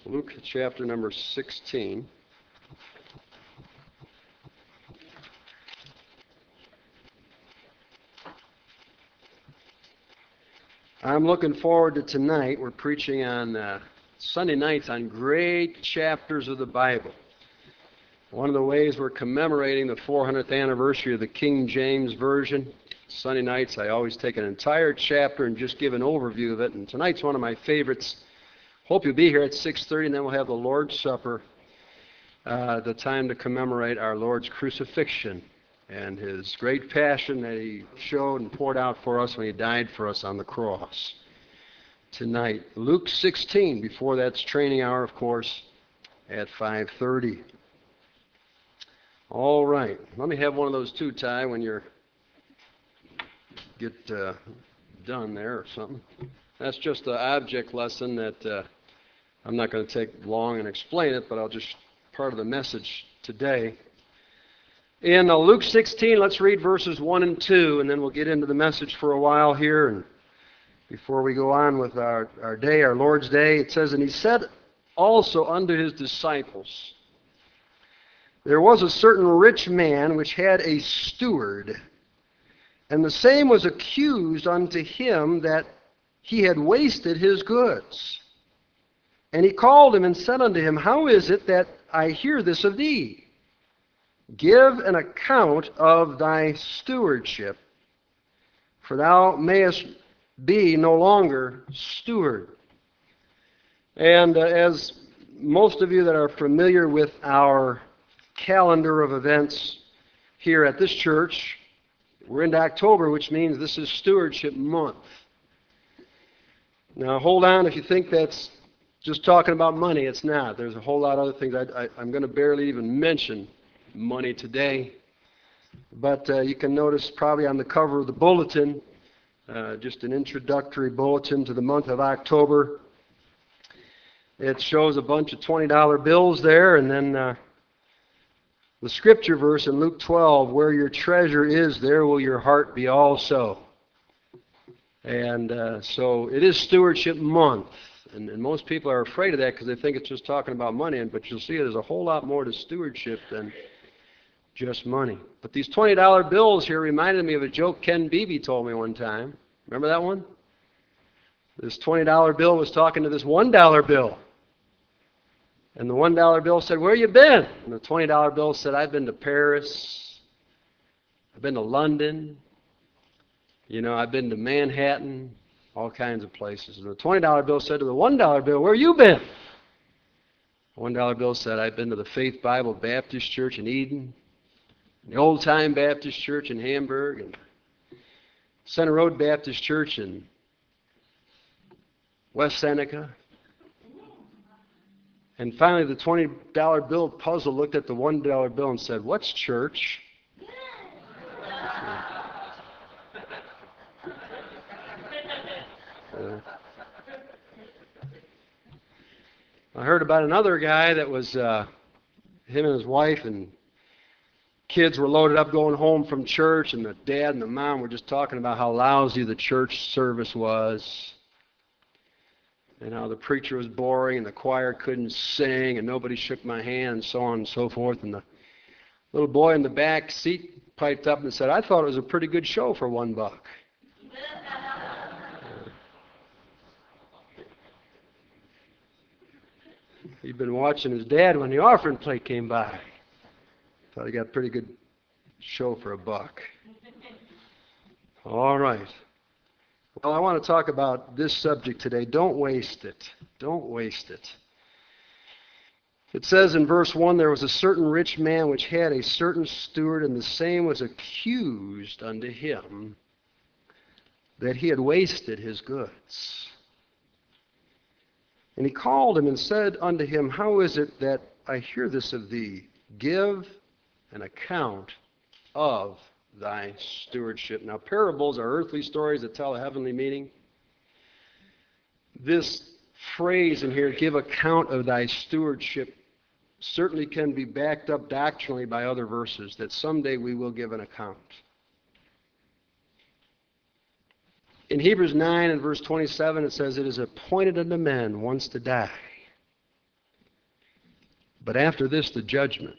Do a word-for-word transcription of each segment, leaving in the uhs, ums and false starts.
Luke chapter number sixteen. I'm looking forward to tonight. We're preaching on uh, Sunday nights on great chapters of the Bible. One of the ways we're commemorating the four hundredth anniversary of the King James Version. Sunday nights I always take an entire chapter and just give an overview of it. And tonight's one of my favorites. Hope you'll be here at six thirty, and then we'll have the Lord's Supper, uh, the time to commemorate our Lord's crucifixion and His great passion that He showed and poured out for us when He died for us on the cross. Tonight, Luke sixteen, before that's training hour, of course, at five thirty. All right, let me have one of those too, Ty, when you're get uh, done there or something. That's just an object lesson that uh, I'm not going to take long and explain it, but I'll just part of the message today. In uh, Luke sixteen, let's read verses one and two, and then we'll get into the message for a while here. And before we go on with our, our day, our Lord's Day, it says, "And He said also unto His disciples, There was a certain rich man which had a steward, and the same was accused unto him that he had wasted his goods. And he called him and said unto him, How is it that I hear this of thee? Give an account of thy stewardship, for thou mayest be no longer steward." And uh, as most of you that are familiar with our calendar of events here at this church, we're into October, which means this is Stewardship Month. Now, hold on if you think that's just talking about money. It's not. There's a whole lot of other things. I, I, I'm going to barely even mention money today. But uh, you can notice probably on the cover of the bulletin, uh, just an introductory bulletin to the month of October. It shows a bunch of twenty dollar bills there, and then uh, the scripture verse in Luke twelve, "Where your treasure is, there will your heart be also." And uh, so it is Stewardship Month. And, and most people are afraid of that because they think it's just talking about money. But you'll see there's a whole lot more to stewardship than just money. But these twenty dollar bills here reminded me of a joke Ken Beebe told me one time. Remember that one? This twenty dollar bill was talking to this one dollar bill. And the one dollar bill said, "Where you been?" And the twenty dollar bill said, "I've been to Paris. I've been to London. You know, I've been to Manhattan, all kinds of places." And the twenty dollar bill said to the one dollar bill, "Where you been?" The one dollar bill said, "I've been to the Faith Bible Baptist Church in Eden, the Old Time Baptist Church in Hamburg, and Center Road Baptist Church in West Seneca." And finally, the twenty dollar bill puzzle looked at the one dollar bill and said, "What's church?" uh, I heard about another guy that was, uh, him and his wife and kids were loaded up going home from church, and the dad and the mom were just talking about how lousy the church service was, and how the preacher was boring, and the choir couldn't sing, and nobody shook my hand, and so on and so forth. And the little boy in the back seat piped up and said, "I thought it was a pretty good show for one buck." He'd been watching his dad when the offering plate came by. Thought he got a pretty good show for a buck. All right. Well, I want to talk about this subject today. Don't waste it. Don't waste it. It says in verse one, "There was a certain rich man which had a certain steward, and the same was accused unto him that he had wasted his goods. And he called him and said unto him, How is it that I hear this of thee? Give an account of thy stewardship." Now, parables are earthly stories that tell a heavenly meaning. This phrase in here, "give account of thy stewardship," certainly can be backed up doctrinally by other verses that someday we will give an account. In Hebrews nine and verse twenty-seven, it says, "It is appointed unto men once to die, But after this, the judgment.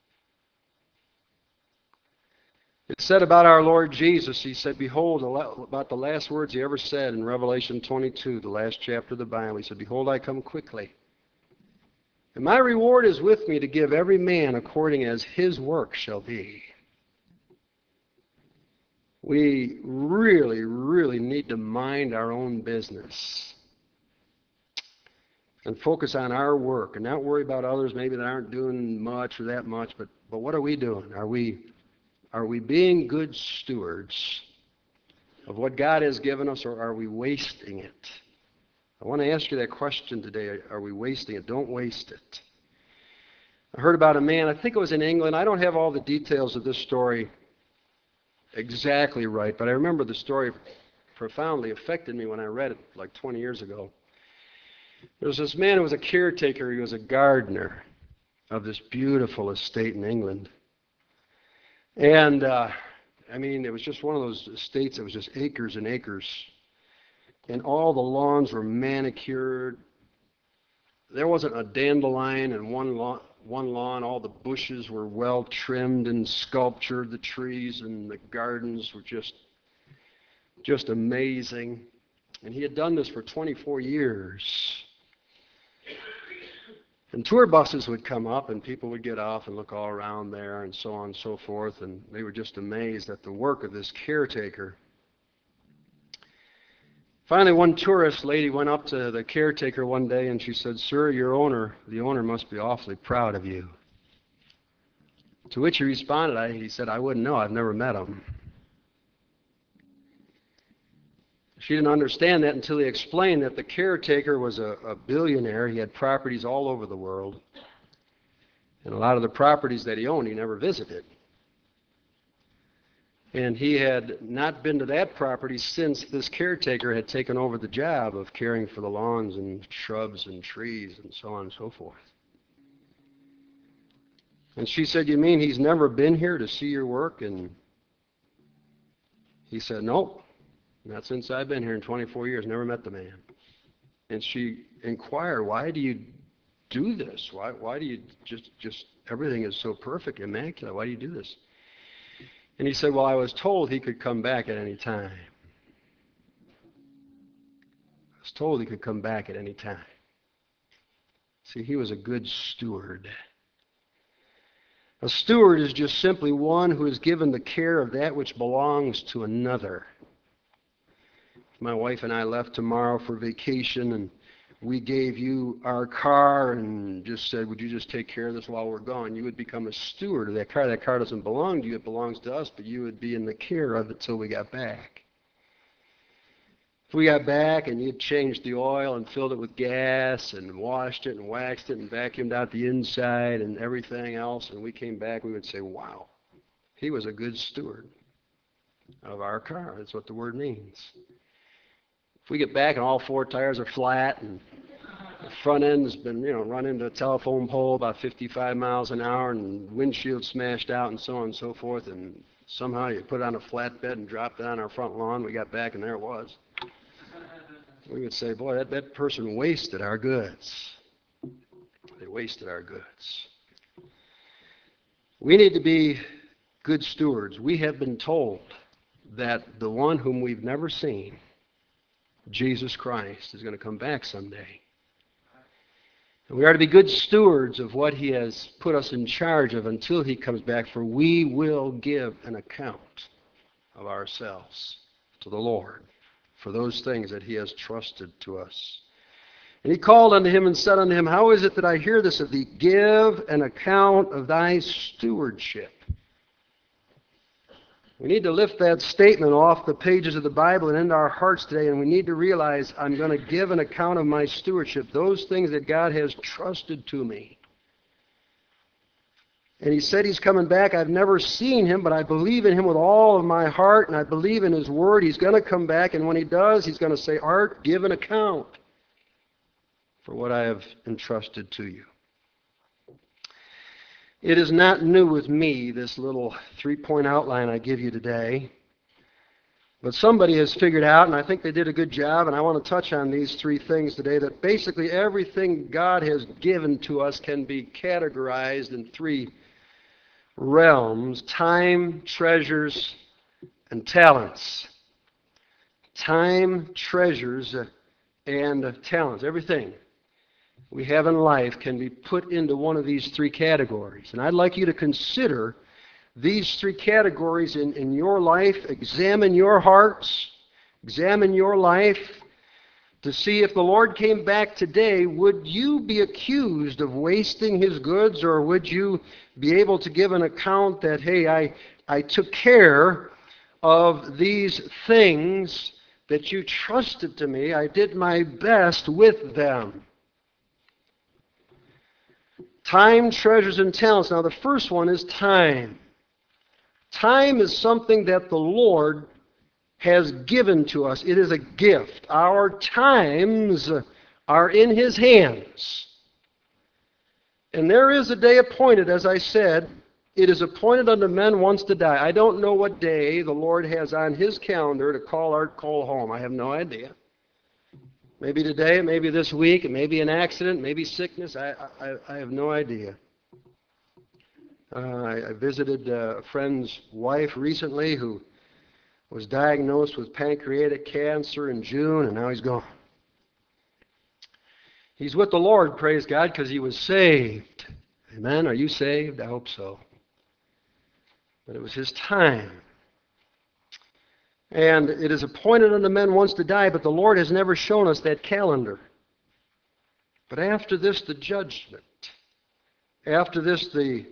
It said about our Lord Jesus, he said, behold, about the last words he ever said in Revelation twenty-two, the last chapter of the Bible, he said, behold, I come quickly. And my reward is with me to give every man according as his work shall be. We really, really need to mind our own business and focus on our work and not worry about others maybe that aren't doing much or that much, but, but what are we doing? Are we, are we being good stewards of what God has given us, or are we wasting it? I want to ask you that question today. Are we wasting it? Don't waste it. I heard about a man, I think it was in England. I don't have all the details of this story exactly right, but I remember the story profoundly affected me when I read it like twenty years ago. There was this man who was a caretaker. He was a gardener of this beautiful estate in England. And, uh, I mean, it was just one of those estates that was just acres and acres. And all the lawns were manicured. There wasn't a dandelion in one lawn. One lawn, all the bushes were well trimmed and sculptured. The trees and the gardens were just, just amazing. And he had done this for twenty-four years. And tour buses would come up and people would get off and look all around there and so on and so forth. And they were just amazed at the work of this caretaker. Finally, one tourist lady went up to the caretaker one day and she said, sir, your owner, the owner must be awfully proud of you. To which he responded, I, he said, I wouldn't know. I've never met him. She didn't understand that until he explained that the caretaker was a, a billionaire. He had properties all over the world. And a lot of the properties that he owned, he never visited. And he had not been to that property since this caretaker had taken over the job of caring for the lawns and shrubs and trees and so on and so forth. And she said, you mean he's never been here to see your work? And he said, nope, not since I've been here in twenty-four years, never met the man. And she inquired, why do you do this? Why, why do you just, just, everything is so perfect, immaculate. Why do you do this? And he said, well, I was told he could come back at any time. I was told he could come back at any time. See, he was a good steward. A steward is just simply one who is given the care of that which belongs to another. My wife and I left tomorrow for vacation, and we gave you our car and just said, would you just take care of this while we're gone? You would become a steward of that car. That car doesn't belong to you. It belongs to us, but you would be in the care of it till we got back. If we got back and you'd changed the oil and filled it with gas and washed it and waxed it and vacuumed out the inside and everything else, and we came back, we would say, wow, he was a good steward of our car. That's what the word means. If we get back and all four tires are flat and the front end's been, you know, run into a telephone pole about fifty-five miles an hour and windshield smashed out and so on and so forth, and somehow you put it on a flatbed and dropped it on our front lawn, we got back and there it was. We would say, boy, that, that person wasted our goods. They wasted our goods. We need to be good stewards. We have been told that the one whom we've never seen, Jesus Christ, is going to come back someday. And we are to be good stewards of what he has put us in charge of until he comes back, for we will give an account of ourselves to the Lord for those things that he has trusted to us. And he called unto him and said unto him, how is it that I hear this of thee? Give an account of thy stewardship. We need to lift that statement off the pages of the Bible and into our hearts today, and we need to realize I'm going to give an account of my stewardship, those things that God has trusted to me. And he said he's coming back. I've never seen him, but I believe in him with all of my heart, and I believe in his word. He's going to come back, and when he does, he's going to say, Art, give an account for what I have entrusted to you. It is not new with me, this little three-point outline I give you today. But somebody has figured out, and I think they did a good job, and I want to touch on these three things today, that basically everything God has given to us can be categorized in three realms: time, treasures, and talents. Time, treasures, and talents. Everything we have in life can be put into one of these three categories. And I'd like you to consider these three categories in, in your life. Examine your hearts. Examine your life to see if the Lord came back today, would you be accused of wasting His goods, or would you be able to give an account that, hey, I, I took care of these things that you trusted to me. I did my best with them. Time, treasures, and talents. Now the first one is time. Time is something that the Lord has given to us. It is a gift. Our times are in His hands. And there is a day appointed, as I said. It is appointed unto men once to die. I don't know what day the Lord has on His calendar to call Art Cole home. I have no idea. Maybe today, maybe this week, it may be an accident, maybe sickness. I, I, I have no idea. Uh, I, I visited a friend's wife recently who was diagnosed with pancreatic cancer in June, and now he's gone. He's with the Lord, praise God, because he was saved. Amen? Are you saved? I hope so. But it was his time. And it is appointed unto men once to die, but the Lord has never shown us that calendar. But after this, the judgment. After this, the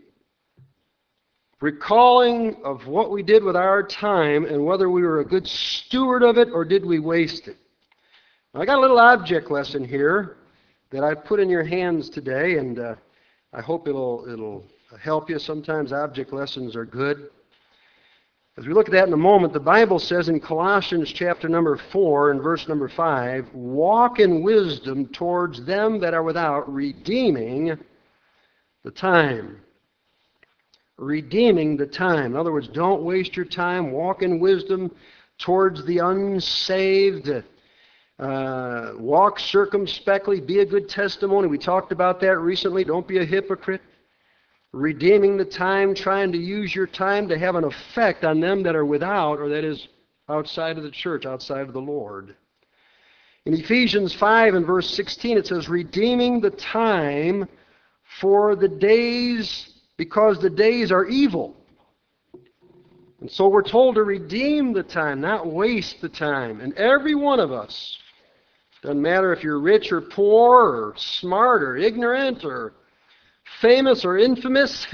recalling of what we did with our time and whether we were a good steward of it or did we waste it. I got a little object lesson here that I put in your hands today, and uh, I hope it'll it'll help you. Sometimes object lessons are good. As we look at that in a moment, the Bible says in Colossians chapter number four and verse number five, walk in wisdom towards them that are without, redeeming the time. Redeeming the time. In other words, don't waste your time. Walk in wisdom towards the unsaved. Uh, walk circumspectly. Be a good testimony. We talked about that recently. Don't be a hypocrite. Redeeming the time, trying to use your time to have an effect on them that are without, or that is outside of the church, outside of the Lord. In Ephesians five and verse sixteen, it says, redeeming the time for the days, because the days are evil. And so we're told to redeem the time, not waste the time. And every one of us, doesn't matter if you're rich or poor, or smart or ignorant, or famous or infamous,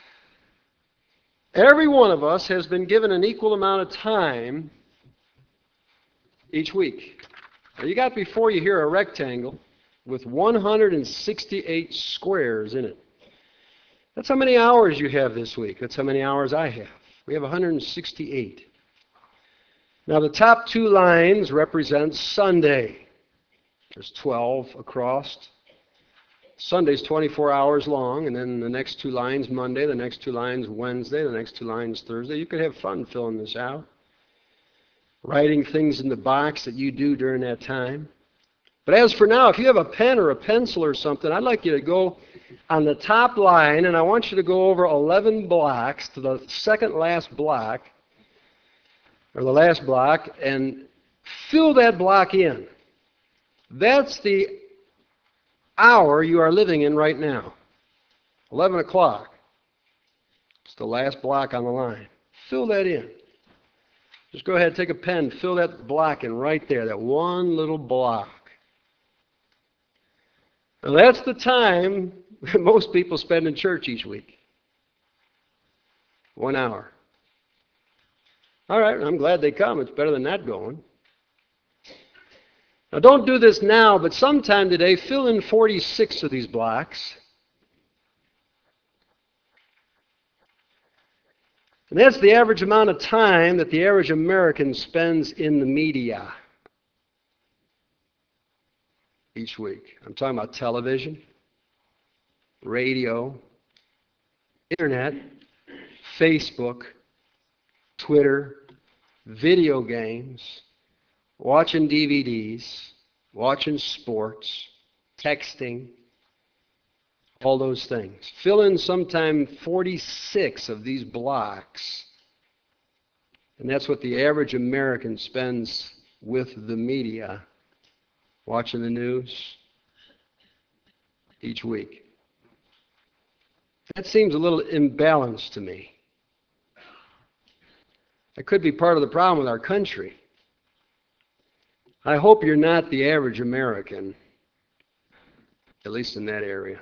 every one of us has been given an equal amount of time each week. Now you got before you here a rectangle with one hundred sixty-eight squares in it. That's how many hours you have this week. That's how many hours I have. We have one hundred sixty-eight. Now the top two lines represent Sunday. There's twelve across. Sunday's twenty-four hours long, and then the next two lines Monday, the next two lines Wednesday, the next two lines Thursday. You could have fun filling this out, writing things in the box that you do during that time. But as for now, if you have a pen or a pencil or something, I'd like you to go on the top line, and I want you to go over eleven blocks to the second last block, or the last block, and fill that block in. That's the hour you are living in right now. eleven o'clock. It's the last block on the line. Fill that in. Just go ahead, take a pen, fill that block in right there, that one little block. Now that's the time that most people spend in church each week. One hour. All right, I'm glad they come. It's better than not going. Now don't do this now, but sometime today, fill in forty-six of these blocks. And that's the average amount of time that the average American spends in the media each week. I'm talking about television, radio, internet, Facebook, Twitter, video games, watching D V Ds, watching sports, texting, all those things. Fill in sometime forty-six of these blocks, and that's what the average American spends with the media, watching the news each week. That seems a little imbalanced to me. That could be part of the problem with our country. I hope you're not the average American, at least in that area.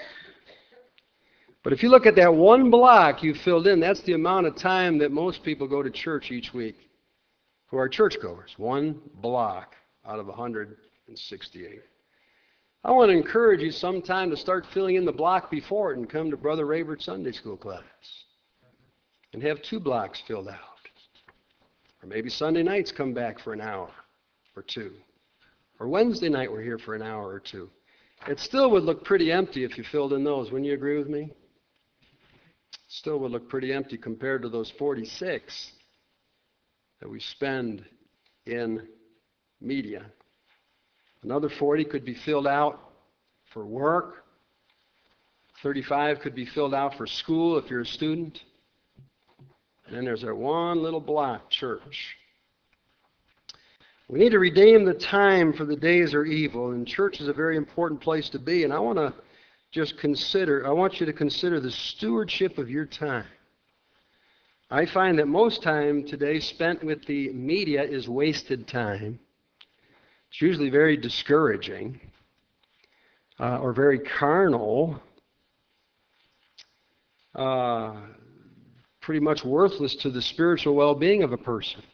But if you look at that one block you filled in, that's the amount of time that most people go to church each week who are churchgoers. One block out of one hundred sixty-eight. I want to encourage you sometime to start filling in the block before it and come to Brother Ravert's Sunday school class and have two blocks filled out. Or maybe Sunday nights come back for an hour or two. Or Wednesday night we're here for an hour or two. It still would look pretty empty if you filled in those. Wouldn't you agree with me? Still would look pretty empty compared to those forty-six that we spend in media. Another forty could be filled out for work. thirty-five could be filled out for school if you're a student. And then there's that one little block, church. We need to redeem the time, for the days are evil, and church is a very important place to be. And I want to just consider, I want you to consider the stewardship of your time. I find that most time today spent with the media is wasted time. It's usually very discouraging uh, or very carnal, uh, pretty much worthless to the spiritual well-being of a person.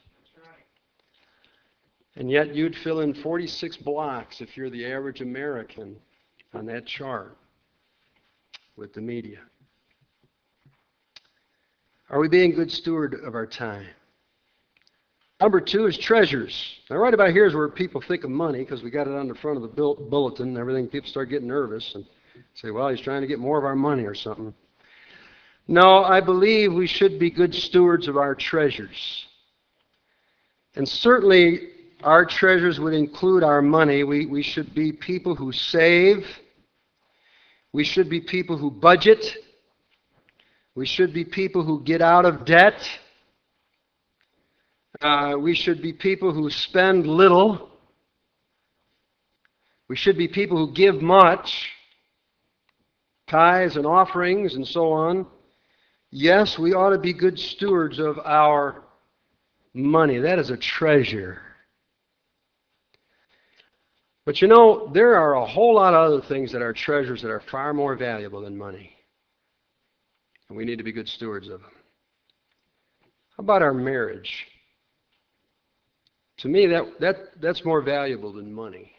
And yet you'd fill in forty-six blocks if you're the average American on that chart with the media. Are we being good steward of our time? Number two is treasures. Now right about here is where people think of money, because we got it on the front of the bulletin and everything. People start getting nervous and say, well, he's trying to get more of our money or something. No, I believe we should be good stewards of our treasures. And certainly our treasures would include our money. We, we should be people who save. We should be people who budget. We should be people who get out of debt. Uh, we should be people who spend little. We should be people who give much, tithes and offerings and so on. Yes, we ought to be good stewards of our money. That is a treasure. But you know, there are a whole lot of other things that are treasures that are far more valuable than money. And we need to be good stewards of them. How about our marriage? To me, that, that, that's more valuable than money.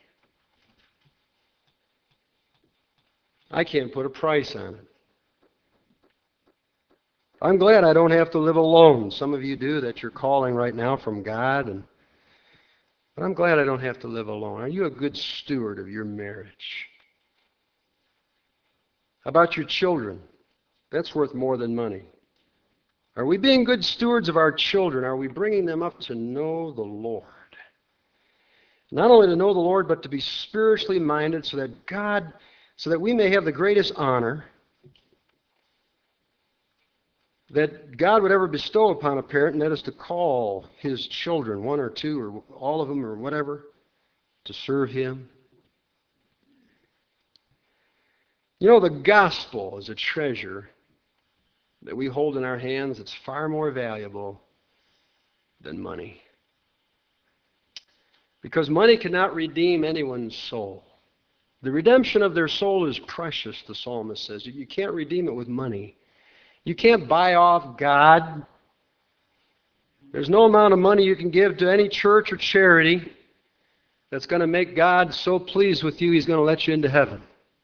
I can't put a price on it. I'm glad I don't have to live alone. Some of you do, that you're calling right now from God. And, but I'm glad I don't have to live alone. Are you a good steward of your marriage? How about your children? That's worth more than money. Are we being good stewards of our children? Are we bringing them up to know the Lord? Not only to know the Lord, but to be spiritually minded so that God, so that we may have the greatest honor that God would ever bestow upon a parent, and that is to call his children, one or two or all of them or whatever, to serve him. You know, the gospel is a treasure that we hold in our hands. It's far more valuable than money. Because money cannot redeem anyone's soul. The redemption of their soul is precious, the psalmist says. You can't redeem it with money. You can't buy off God. There's no amount of money you can give to any church or charity that's going to make God so pleased with you, he's going to let you into heaven.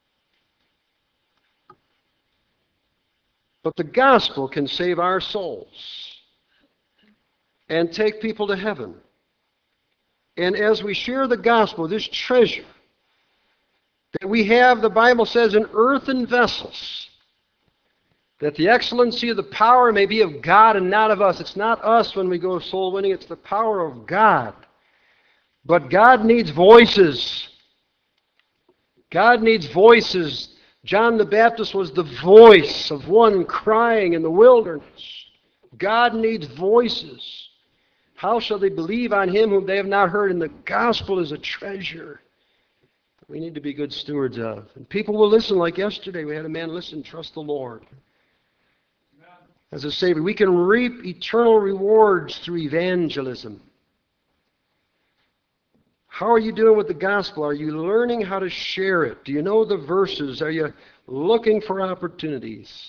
But the gospel can save our souls and take people to heaven. And as we share the gospel, this treasure that we have, the Bible says, in earthen vessels, That the excellency of the power may be of God and not of us. It's not us when we go soul winning, it's the power of God. But God needs voices. God needs voices. John the Baptist was the voice of one crying in the wilderness. God needs voices. How shall they believe on him whom they have not heard? And the gospel is a treasure we need to be good stewards of. And people will listen, like yesterday. We had a man listen, trust the Lord as a Savior. We can reap eternal rewards through evangelism. How are you doing with the gospel? Are you learning how to share it? Do you know the verses? Are you looking for opportunities?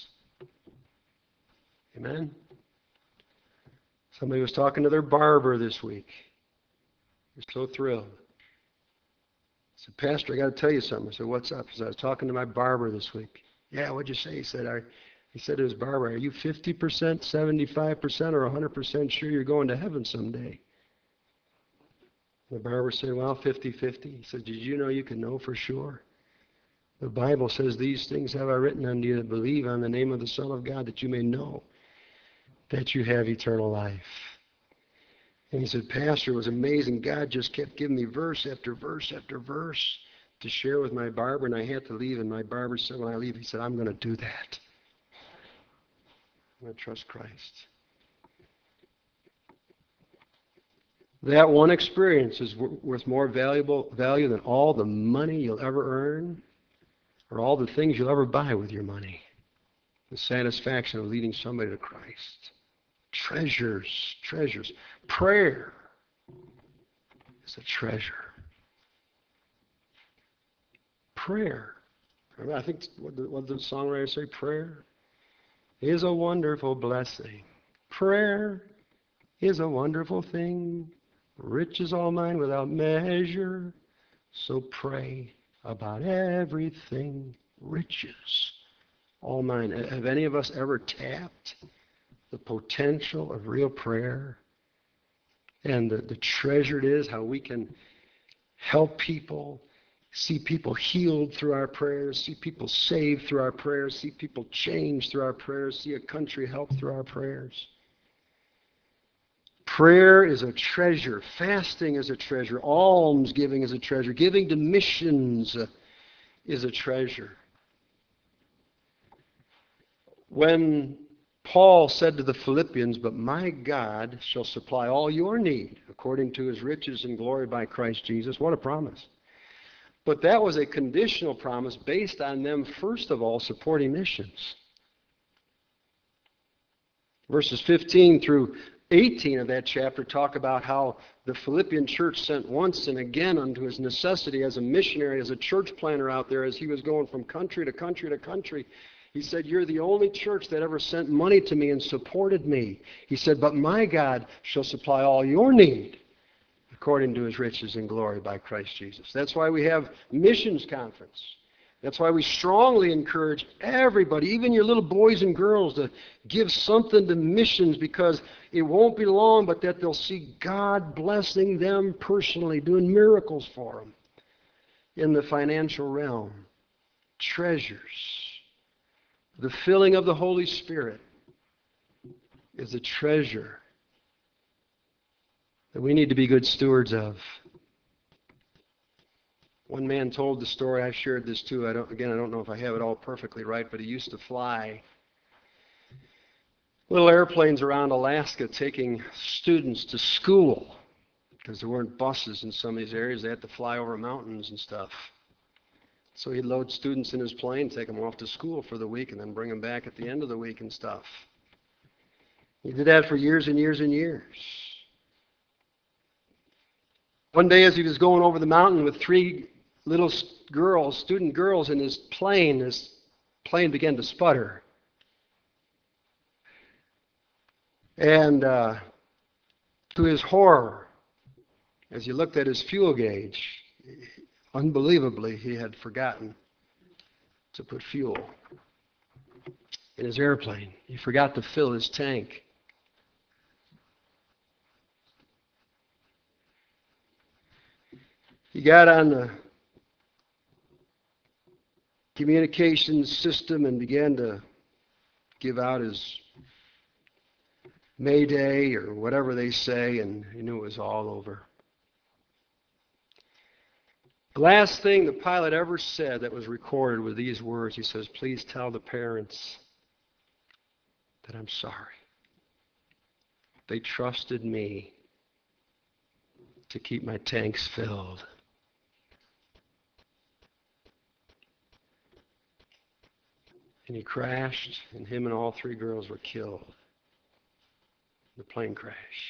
Amen? Somebody was talking to their barber this week. They're so thrilled. I said, Pastor, I got to tell you something. I said, what's up? He said, I was talking to my barber this week. Yeah, what'd you say? He said, I, he said to his barber, are you fifty percent, seventy-five percent, or one hundred percent sure you're going to heaven someday? The barber said, well, fifty-fifty. He said, did you know you can know for sure? The Bible says, these things have I written unto you that believe on the name of the Son of God, that you may know that you have eternal life. And he said, Pastor, it was amazing. God just kept giving me verse after verse after verse to share with my barber, and I had to leave. And my barber said, when I leave, he said, I'm going to do that. I'm going to trust Christ. That one experience is worth more valuable value than all the money you'll ever earn or all the things you'll ever buy with your money. The satisfaction of leading somebody to Christ. Treasures, treasures. Prayer is a treasure. Prayer. I think, what did, what did the songwriter say? Prayer is a wonderful blessing. Prayer is a wonderful thing. Riches all mine without measure. So pray about everything. Riches all mine. Have any of us ever tapped the potential of real prayer and the, the treasure it is, how we can help people, see people healed through our prayers, see people saved through our prayers, see people changed through our prayers, see a country helped through our prayers? Prayer is a treasure. Fasting is a treasure. Almsgiving is a treasure. Giving to missions is a treasure. When Paul said to the Philippians, but my God shall supply all your need according to his riches and glory by Christ Jesus. What a promise. But that was a conditional promise based on them, first of all, supporting missions. Verses fifteen through eighteen of that chapter talk about how the Philippian church sent once and again unto his necessity as a missionary, as a church planter out there, as he was going from country to country to country. He said, you're the only church that ever sent money to me and supported me. He said, but my God shall supply all your need according to his riches and glory by Christ Jesus. That's why we have missions conference. That's why we strongly encourage everybody, even your little boys and girls, to give something to missions, because it won't be long, but that they'll see God blessing them personally, doing miracles for them in the financial realm. Treasures. The filling of the Holy Spirit is a treasure that we need to be good stewards of. One man told the story, I've shared this too. I don't, again, I don't know if I have it all perfectly right, but he used to fly little airplanes around Alaska taking students to school because there weren't buses in some of these areas. They had to fly over mountains and stuff. So he'd load students in his plane, take them off to school for the week, and then bring them back at the end of the week and stuff. He did that for years and years and years. One day as he was going over the mountain with three little girls, student girls in his plane, his plane began to sputter. And uh, to his horror, as he looked at his fuel gauge, unbelievably, he had forgotten to put fuel in his airplane. He forgot to fill his tank. He got on the communications system and began to give out his Mayday or whatever they say, and he knew it was all over. The last thing the pilot ever said that was recorded were these words. He says, "Please tell the parents that I'm sorry. They trusted me to keep my tanks filled." And he crashed, and him and all three girls were killed in the plane crash.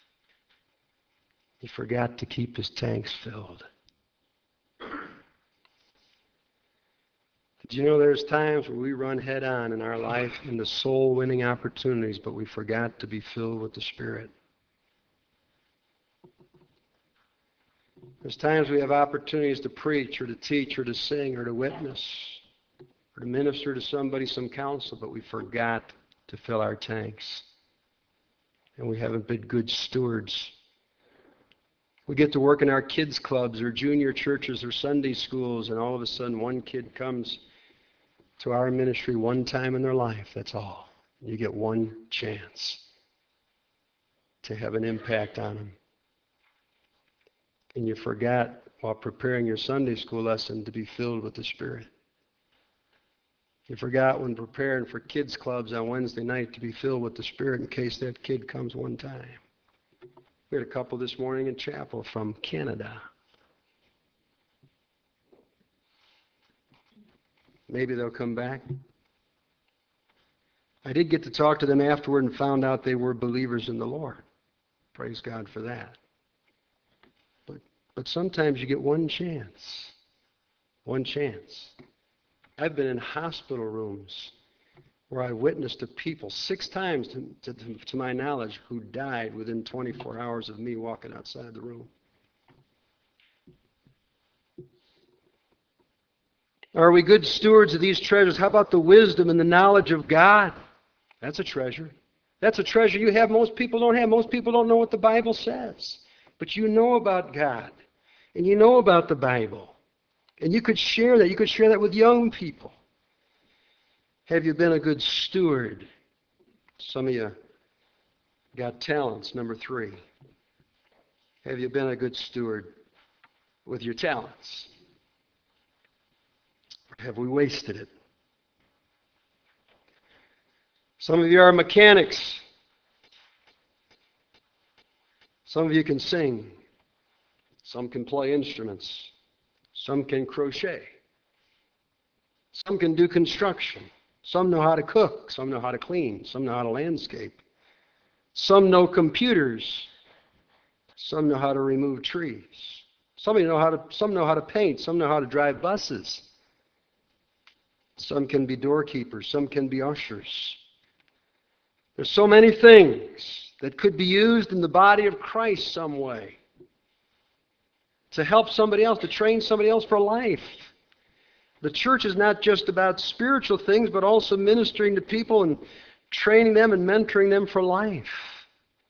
He forgot to keep his tanks filled. Did you know there's times where we run head on in our life into soul-winning opportunities, but we forgot to be filled with the Spirit? There's times we have opportunities to preach or to teach or to sing or to witness or to minister to somebody some counsel, but we forgot to fill our tanks. And we haven't been good stewards. We get to work in our kids' clubs or junior churches or Sunday schools, and all of a sudden one kid comes to our ministry one time in their life. That's all. You get one chance to have an impact on them. And you forgot while preparing your Sunday school lesson to be filled with the Spirit. You forgot when preparing for kids' clubs on Wednesday night to be filled with the Spirit in case that kid comes one time. We had a couple this morning in chapel from Canada. Maybe they'll come back. I did get to talk to them afterward and found out they were believers in the Lord. Praise God for that. But, but sometimes you get one chance. One chance. I've been in hospital rooms where I witnessed to people six times, to, to, to my knowledge, who died within twenty-four hours of me walking outside the room. Are we good stewards of these treasures? How about the wisdom and the knowledge of God? That's a treasure. That's a treasure you have most people don't have. Most people don't know what the Bible says. But you know about God. And you know about the Bible. And you could share that. You could share that with young people. Have you been a good steward? Some of you got talents, number three. Have you been a good steward with your talents? Have we wasted it? Some of you are mechanics. Some of you can sing. Some can play instruments. Some can crochet. Some can do construction. Some know how to cook. Some know how to clean. Some know how to landscape. Some know computers. Some know how to remove trees. Some know how to, some know how to paint. Some know how to drive buses. Some can be doorkeepers. Some can be ushers. There's so many things that could be used in the body of Christ some way to help somebody else, to train somebody else for life. The church is not just about spiritual things, but also ministering to people and training them and mentoring them for life.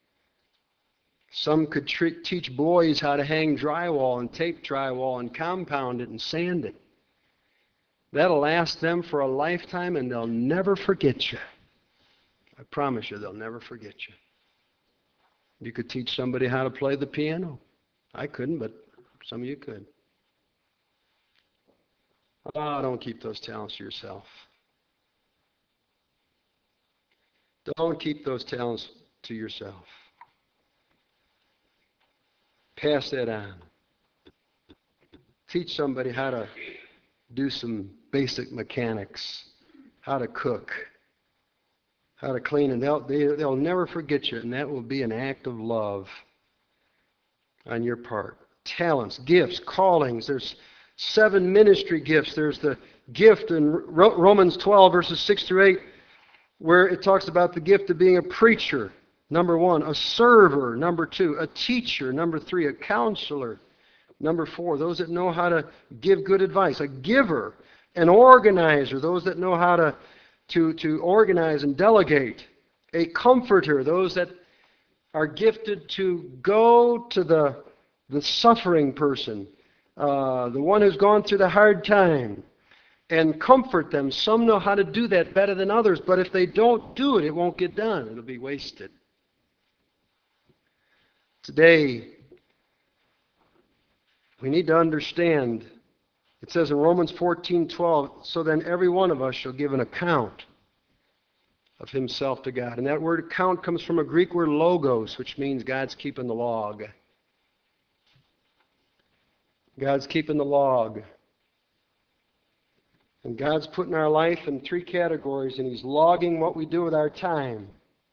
Some could tre- teach boys how to hang drywall and tape drywall and compound it and sand it. That'll last them for a lifetime, and they'll never forget you. I promise you, they'll never forget you. You could teach somebody how to play the piano. I couldn't, but some of you could. Oh, don't keep those talents to yourself. Don't keep those talents to yourself. Pass that on. Teach somebody how to do some basic mechanics, how to cook, how to clean, and they'll, they, they'll never forget you, and that will be an act of love on your part. Talents, gifts, callings. There's seven ministry gifts. There's the gift in Romans twelve, verses six through eight, where it talks about the gift of being a preacher, number one, a server, number two, a teacher, number three, a counselor, number four, those that know how to give good advice, a giver, an organizer, those that know how to, to, to organize and delegate, a comforter, those that are gifted to go to the, the suffering person, uh, the one who's gone through the hard time, and comfort them. Some know how to do that better than others, but if they don't do it, it won't get done. It'll be wasted. Today, we need to understand, it says in Romans fourteen twelve, so then every one of us shall give an account of himself to God. And that word account comes from a Greek word logos, which means God's keeping the log. God's keeping the log. And God's putting our life in three categories, and He's logging what we do with our time.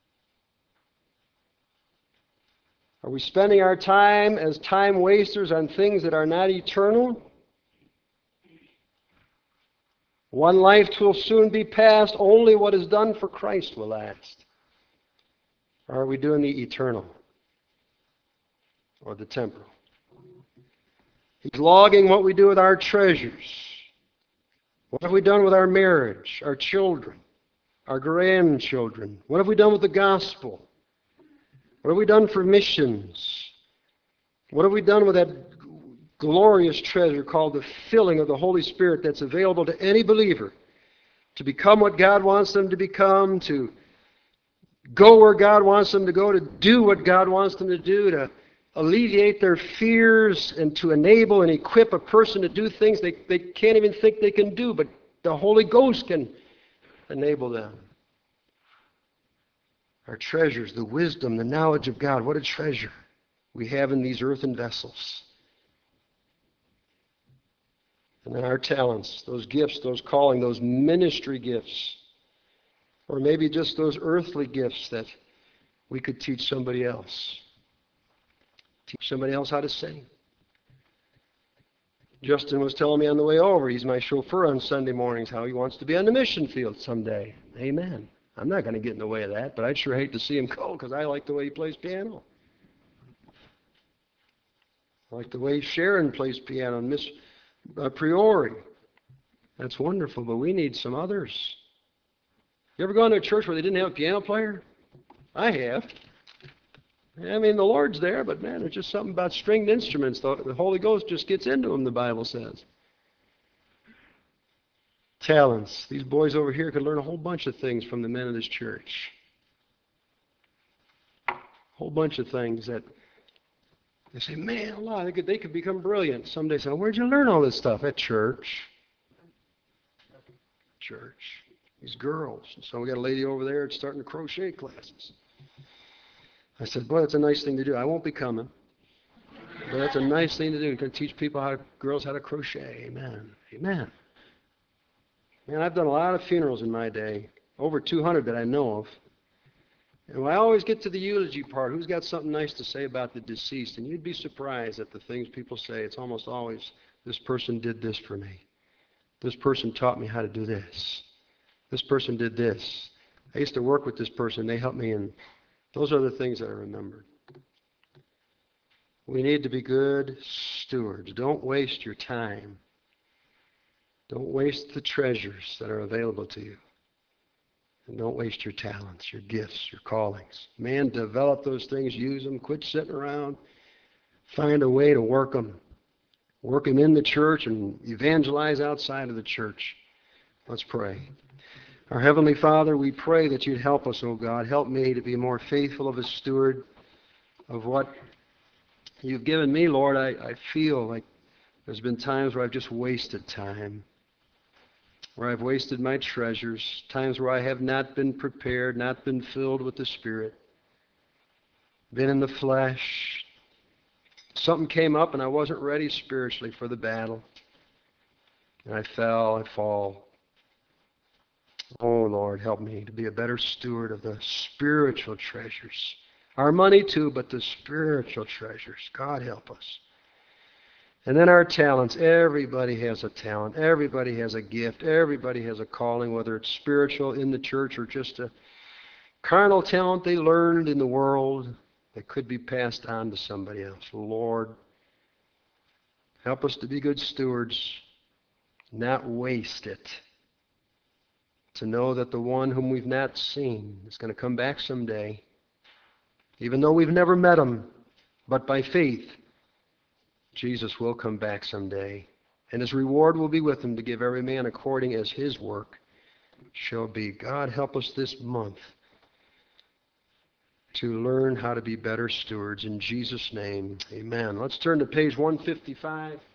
Are we spending our time as time wasters on things that are not eternal? One life will soon be past. Only what is done for Christ will last. Or are we doing the eternal or the temporal? He's logging what we do with our treasures. What have we done with our marriage, our children, our grandchildren? What have we done with the gospel? What have we done for missions? What have we done with that glorious treasure called the filling of the Holy Spirit that's available to any believer to become what God wants them to become, to go where God wants them to go, to do what God wants them to do, to alleviate their fears, and to enable and equip a person to do things they, they can't even think they can do, but the Holy Ghost can enable them. Our treasures, the wisdom, the knowledge of God, what a treasure we have in these earthen vessels. And then our talents, those gifts, those calling, those ministry gifts, or maybe just those earthly gifts that we could teach somebody else. Teach somebody else how to sing. Justin was telling me on the way over, he's my chauffeur on Sunday mornings, how he wants to be on the mission field someday. Amen. I'm not going to get in the way of that, but I'd sure hate to see him go because I like the way he plays piano. I like the way Sharon plays piano and Miss uh, Priori. That's wonderful, but we need some others. You ever gone to a church where they didn't have a piano player? I have. I mean, the Lord's there, but man, there's just something about stringed instruments. The, the Holy Ghost just gets into them, the Bible says. Talents. These boys over here could learn a whole bunch of things from the men of this church. A whole bunch of things that they say, man, a lot. They could, they could become brilliant. Someday say, where'd you learn all this stuff? At church. Church. These girls. And so we got a lady over there that's starting to crochet classes. I said, boy, that's a nice thing to do. I won't be coming. But that's a nice thing to do. You can teach people how to, girls how to crochet. Amen. Amen. Man, I've done a lot of funerals in my day. Over two hundred that I know of. And when I always get to the eulogy part, who's got something nice to say about the deceased? And you'd be surprised at the things people say. It's almost always, this person did this for me. This person taught me how to do this. This person did this. I used to work with this person. They helped me, and those are the things that I remembered. We need to be good stewards. Don't waste your time. Don't waste the treasures that are available to you. And don't waste your talents, your gifts, your callings. Man, develop those things, use them, quit sitting around. Find a way to work them. Work them in the church and evangelize outside of the church. Let's pray. Our Heavenly Father, we pray that you'd help us, oh God. Help me to be more faithful of a steward of what you've given me, Lord. I, I feel like there's been times where I've just wasted time, where I've wasted my treasures, times where I have not been prepared, not been filled with the Spirit, been in the flesh. Something came up and I wasn't ready spiritually for the battle. And I fell, I fall. Oh, Lord, help me to be a better steward of the spiritual treasures. Our money too, but the spiritual treasures. God help us. And then our talents. Everybody has a talent. Everybody has a gift. Everybody has a calling, whether it's spiritual in the church or just a carnal talent they learned in the world that could be passed on to somebody else. Lord, help us to be good stewards, not waste it. To know that the one whom we've not seen is going to come back someday, even though we've never met him, but by faith, Jesus will come back someday. and his reward will be with him to give every man according as his work shall be. God, help us this month to learn how to be better stewards. In Jesus' name, amen. Let's turn to page one fifty-five.